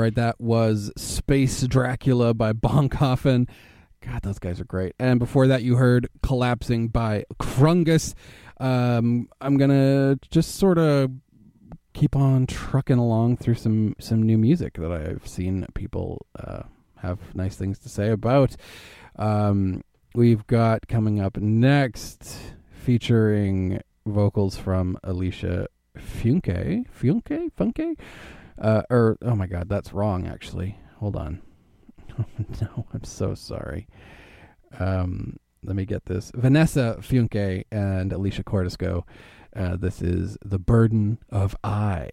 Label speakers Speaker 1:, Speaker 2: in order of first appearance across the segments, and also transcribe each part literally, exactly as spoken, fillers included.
Speaker 1: right, that was Space Dracula by Bonkoffen. God, those guys are great. And before that, you heard Collapsing by Krungus. Um, I'm going to just sort of keep on trucking along through some, some new music that I've seen people uh, have nice things to say about. Um, we've got coming up next, featuring vocals from Alicia Funke. Funke? Funke? Uh, or, oh my God, that's wrong, actually. Hold on. No, I'm so sorry. Um, let me get this. Vanessa Funke and Alicia Cordisco. Uh, this is The Burden of I.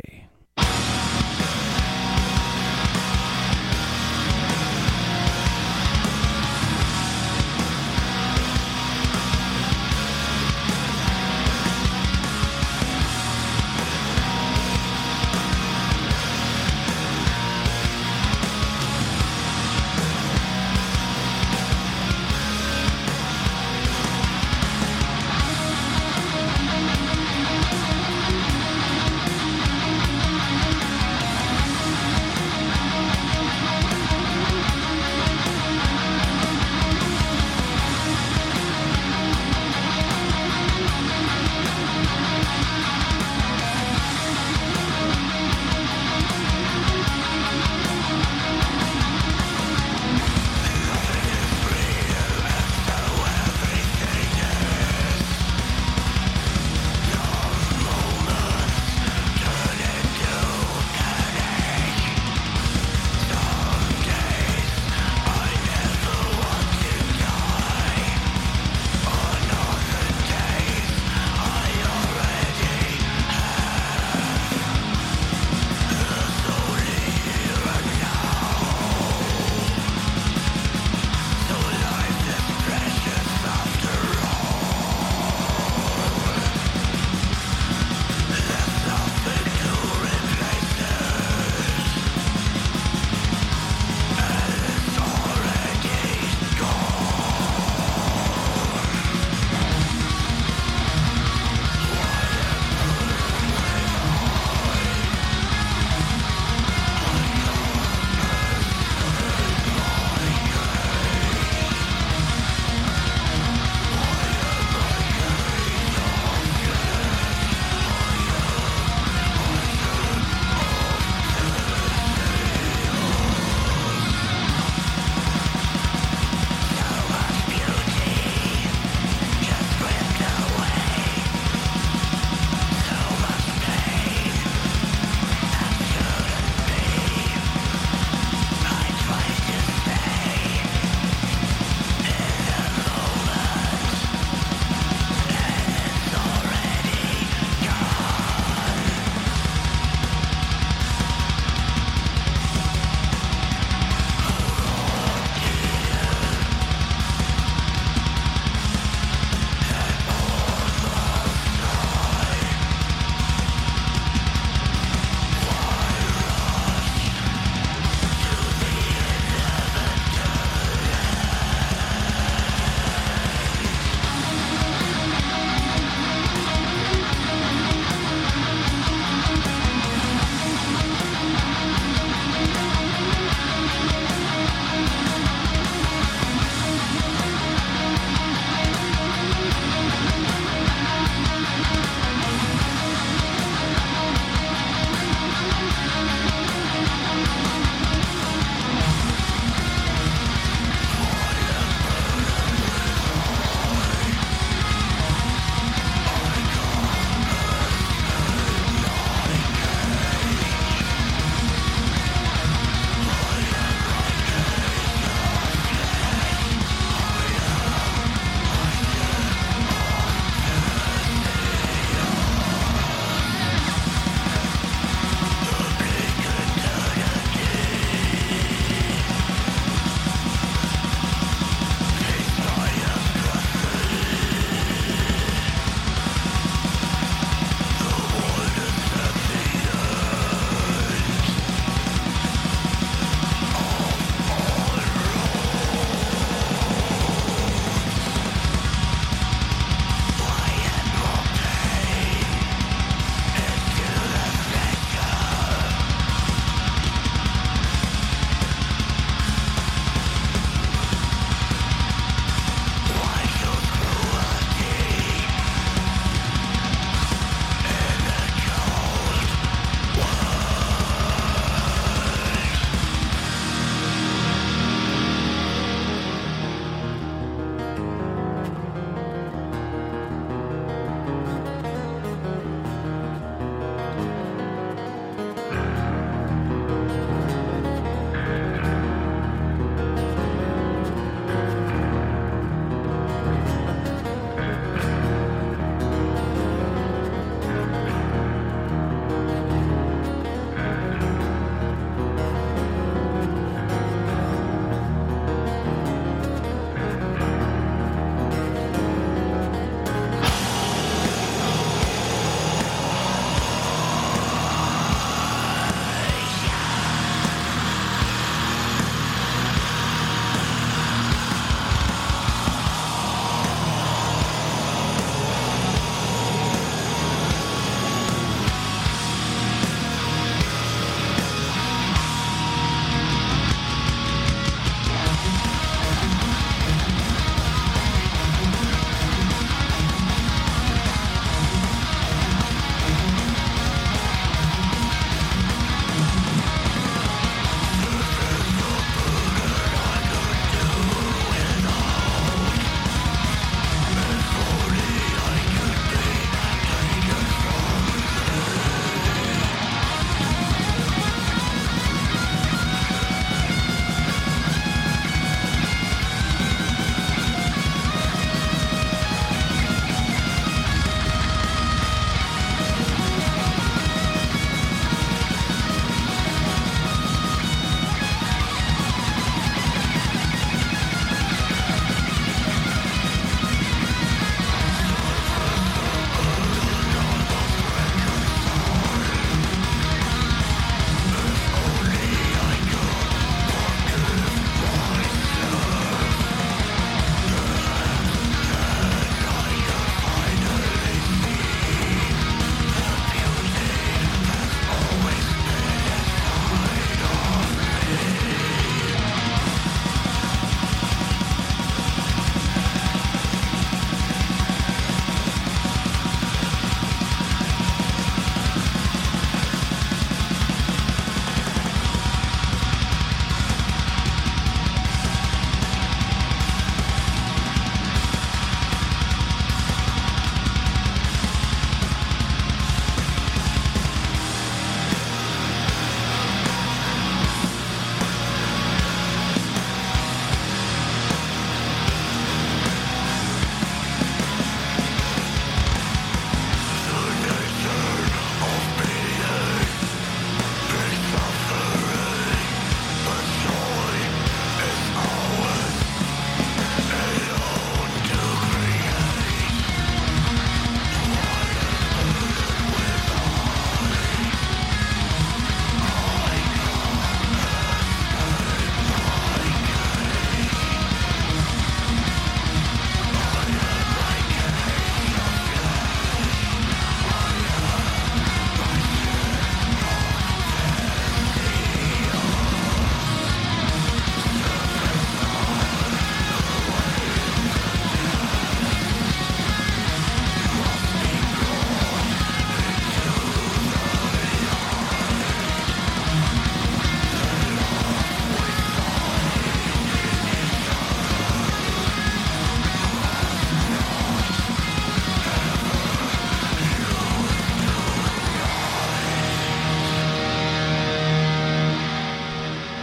Speaker 2: Thank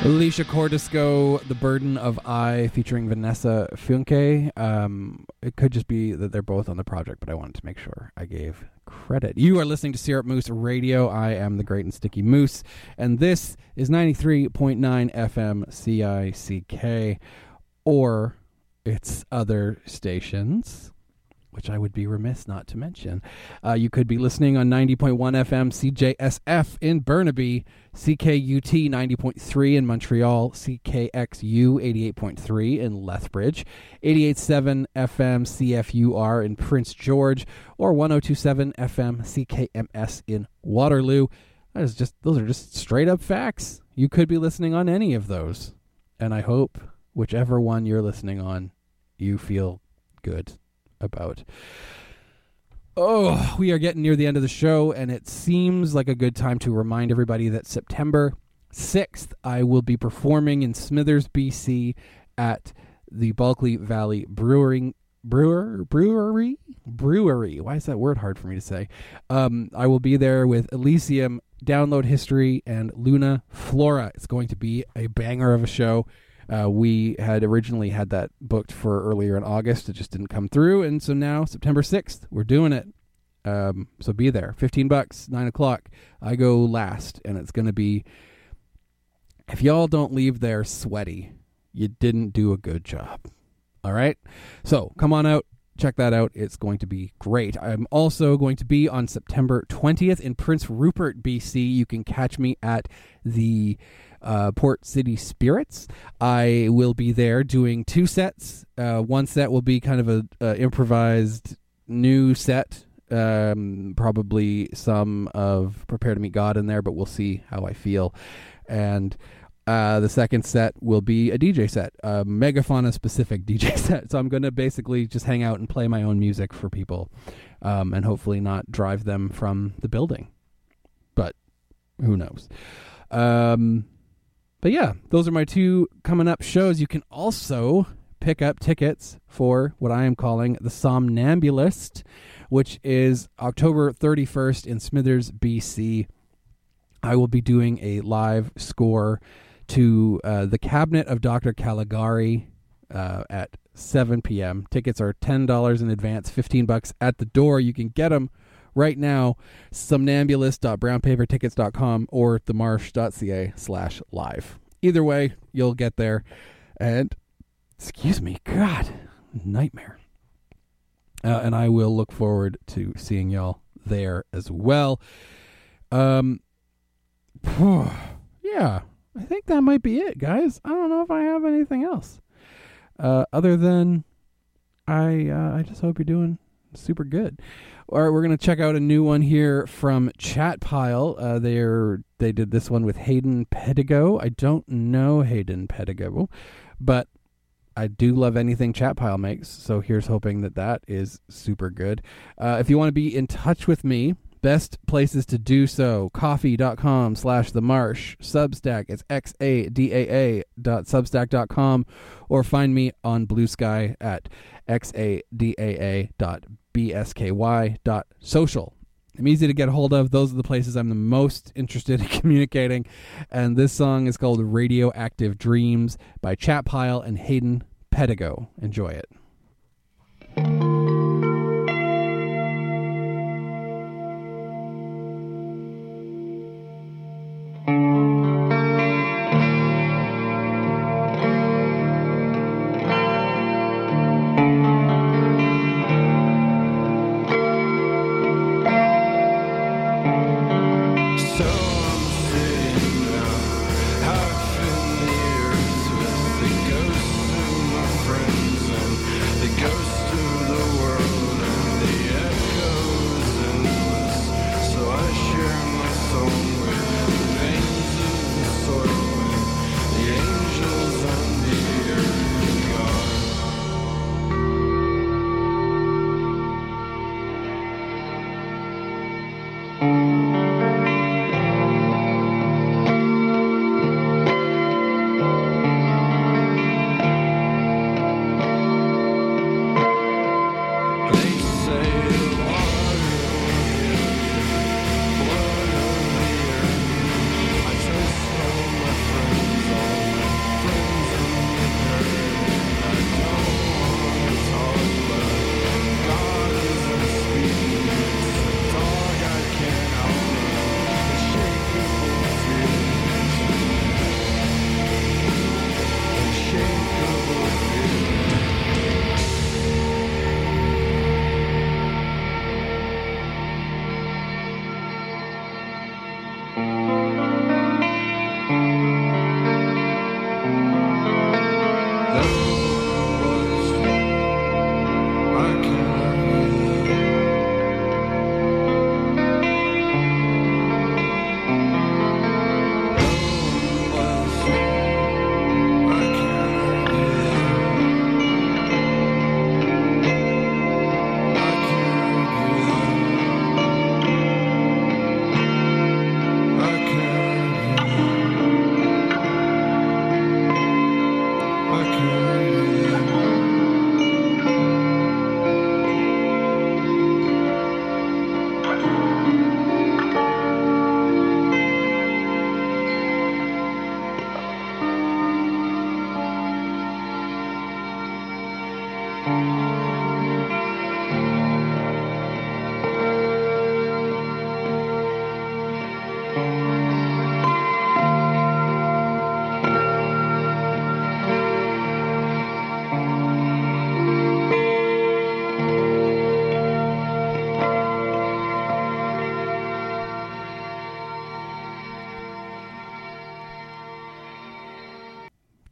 Speaker 1: Alicia Cordisco, The Burden of I, featuring Vanessa Funke. Um, it could just be that they're both on the project, but I wanted to make sure I gave credit. You are listening to Syrup Moose Radio. I am the Great and Sticky Moose, and this is ninety-three point nine F M C I C K, or its other stations, which I would be remiss not to mention. Uh, you could be listening on ninety point one F M C J S F in Burnaby, C K U T ninety point three in Montreal, C K X U eighty-eight point three in Lethbridge, eighty-eight point seven F M C F U R in Prince George, or one oh two point seven F M C K M S in Waterloo. That is just, those are just straight up facts. You could be listening on any of those. And I hope whichever one you're listening on, you feel good about. Oh, we are getting near the end of the show, and it seems like a good time to remind everybody that September sixth, I will be performing in Smithers, B C at the Bulkley Valley Brewing Brewer Brewery Brewery. Why is that word hard for me to say? Um, I will be there with Elysium, Download History, and Luna Flora. It's going to be a banger of a show. Uh, we had originally had that booked for earlier in August. It just didn't come through. And so now, September sixth, we're doing it. Um, so be there. fifteen bucks, nine o'clock. I go last, and it's going to be, if y'all don't leave there sweaty, you didn't do a good job. All right? So come on out. Check that out. It's going to be great. I'm also going to be on September twentieth in Prince Rupert, B C. You can catch me at the Uh, Port City Spirits. I will be there doing two sets. Uh, one set will be kind of a, a improvised new set. Um, probably some of Prepare to Meet God in there, but we'll see how I feel. And uh, the second set will be a D J set, a Megafauna specific D J set. So I'm going to basically just hang out and play my own music for people, um, and hopefully not drive them from the building. But who knows? Um, But yeah, those are my two coming up shows. You can also pick up tickets for what I am calling the Somnambulist, which is October thirty-first in Smithers, B C. I will be doing a live score to uh, The Cabinet of Doctor Caligari uh, at seven p.m. Tickets are ten dollars in advance, fifteen bucks at the door. You can get them right now, somnambulist dot brown paper tickets dot com or themarsh dot c a slash live. Either way, you'll get there. And, excuse me, God, nightmare. Uh, and I will look forward to seeing y'all there as well. Um, yeah, I think that might be it, guys. I don't know if I have anything else. Uh, other than, I, uh, I just hope you're doing super good. All right, we're going to check out a new one here from Chatpile. Uh, they're, they did this one with Hayden Pedigo. I don't know Hayden Pedigo, but I do love anything Chatpile makes, so here's hoping that that is super good. Uh, if you want to be in touch with me, best places to do so, coffee.com slash the marsh, Substack, it's xadaa dot substack dot com, or find me on Blue Sky at xadaa dot bsky dot social. I'm easy to get a hold of. Those are the places I'm the most interested in communicating. And this song is called Radioactive Dreams by Chatpile and Hayden Pedigo. Enjoy it.
Speaker 2: Half in the earth with the ghosts of my friends and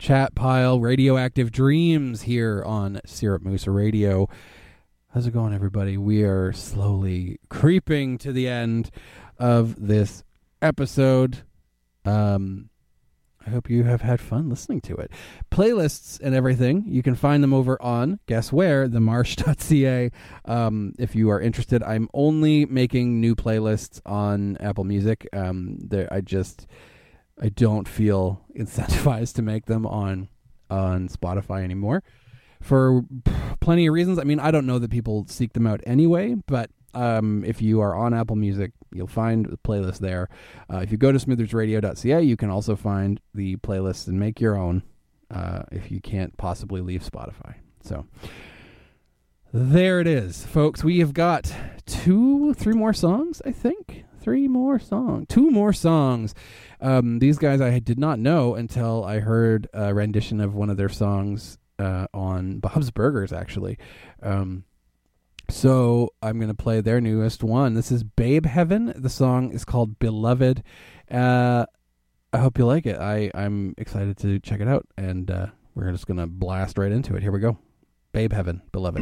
Speaker 1: chat pile. Radioactive Dreams here on Syrup Moose Radio. How's it going, everybody? We are slowly creeping to the end of this episode. Um, I hope you have had fun listening to it. Playlists and everything, you can find them over on, guess where, the marsh dot c a. Um, if you are interested, I'm only making new playlists on Apple Music. Um, there, I just, I don't feel incentivized to make them on, on Spotify anymore for plenty of reasons. I mean, I don't know that people seek them out anyway, but Um, if you are on Apple Music, you'll find the playlist there. Uh, if you go to smithers radio dot c a, you can also find the playlists and make your own uh, if you can't possibly leave Spotify. So there it is, folks. We have got two, three more songs, I think. Three more songs. Two more songs. Um, these guys I did not know until I heard a rendition of one of their songs uh, on Bob's Burgers, actually. Um So I'm going to play their newest one. This is Babe Heaven. The song is called Beloved. Uh, I hope you like it. I, I'm excited to check it out. And uh, we're just going to blast right into it. Here we go. Babe Heaven, Beloved.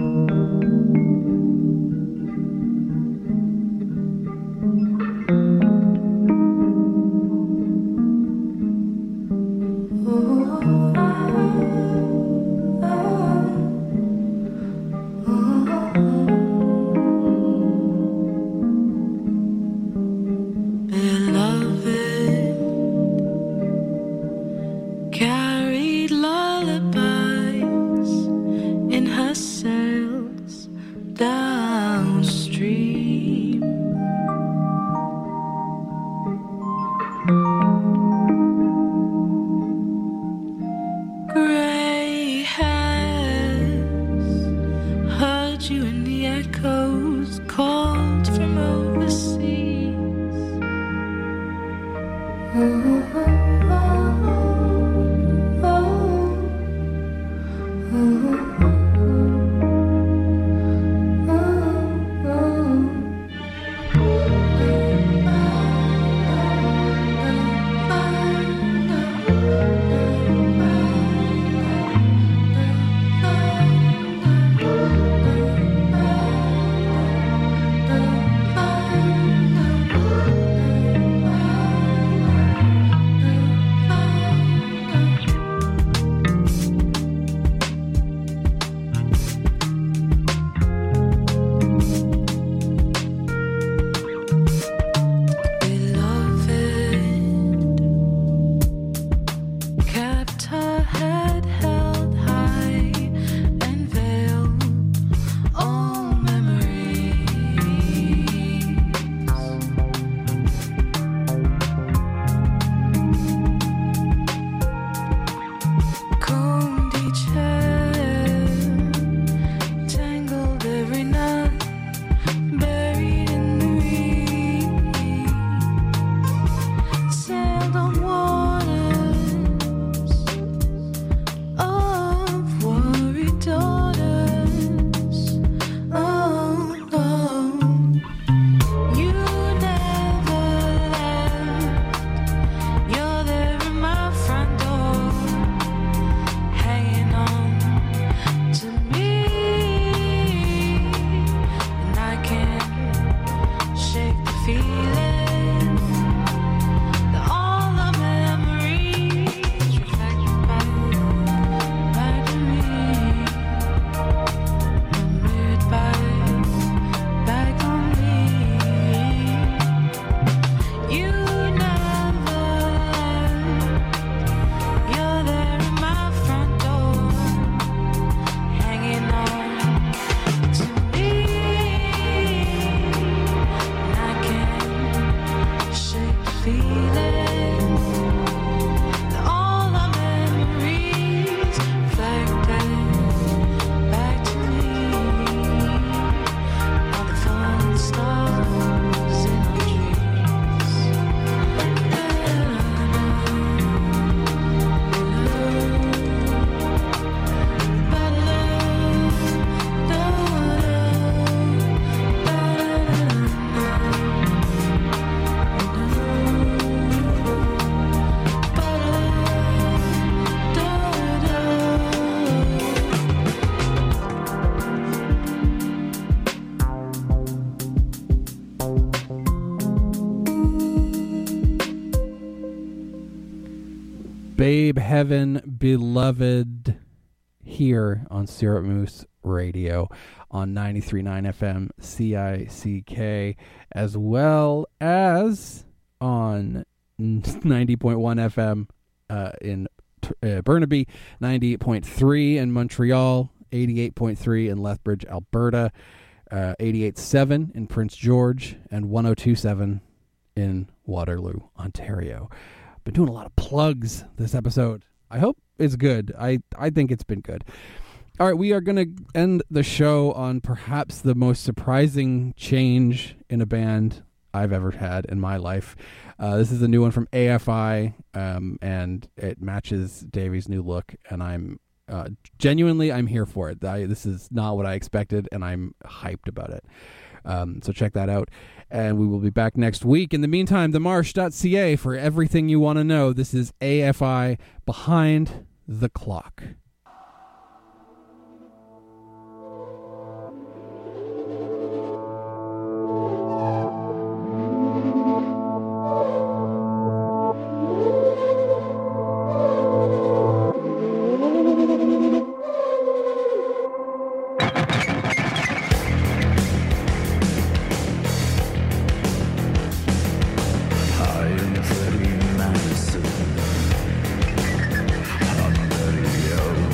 Speaker 2: Carried lullabies in her sails downstream. Gray hairs heard you in the echoes, called from overseas. Oh, I can't
Speaker 1: Babe Heaven Beloved here on Syrup Moose Radio on ninety-three point nine F M C I C K, as well as on ninety point one F M uh, in uh, Burnaby, ninety-eight point three in Montreal, eighty-eight point three in Lethbridge, Alberta, uh, eighty-eight point seven in Prince George, and one oh two point seven in Waterloo, Ontario. Been doing a lot of plugs this episode. I hope it's good. I, I think it's been good. All right, we are going to end the show on perhaps the most surprising change in a band I've ever had in my life. Uh, this is a new one from A F I, um, and it matches Davey's new look, and I'm uh, genuinely, I'm here for it. I, this is not what I expected, and I'm hyped about it. Um, so check that out. And we will be back next week. In the meantime, the marsh dot c a for everything you want to know. This is A F I Behind the Clock.
Speaker 3: Madison, I'm very young.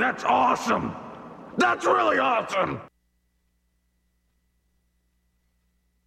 Speaker 3: That's awesome! That's really awesome!